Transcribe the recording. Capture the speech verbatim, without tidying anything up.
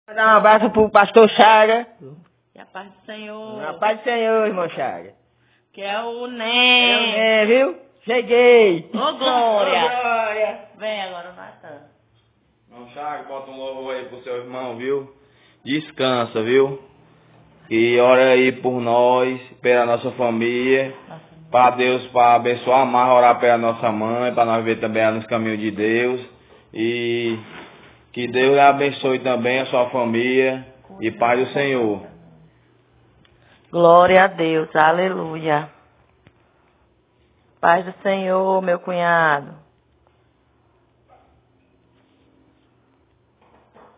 Dar um abraço pro pastor Chaga. Que a paz do Senhor. A paz do Senhor, irmão Chaga. Que é o É, Nen. é, viu? Cheguei. Ô, Glória. Ô, Glória. Vem agora, Natan. Irmão Chaga, bota um louvor aí pro seu irmão, viu? Descansa, viu? E ora aí por nós, pela nossa família. Para Deus, para abençoar mais, orar pela nossa mãe, para nós ver também nos caminhos de Deus. E que Deus abençoe também a sua família e paz do Senhor. Glória a Deus, aleluia. Paz do Senhor, meu cunhado.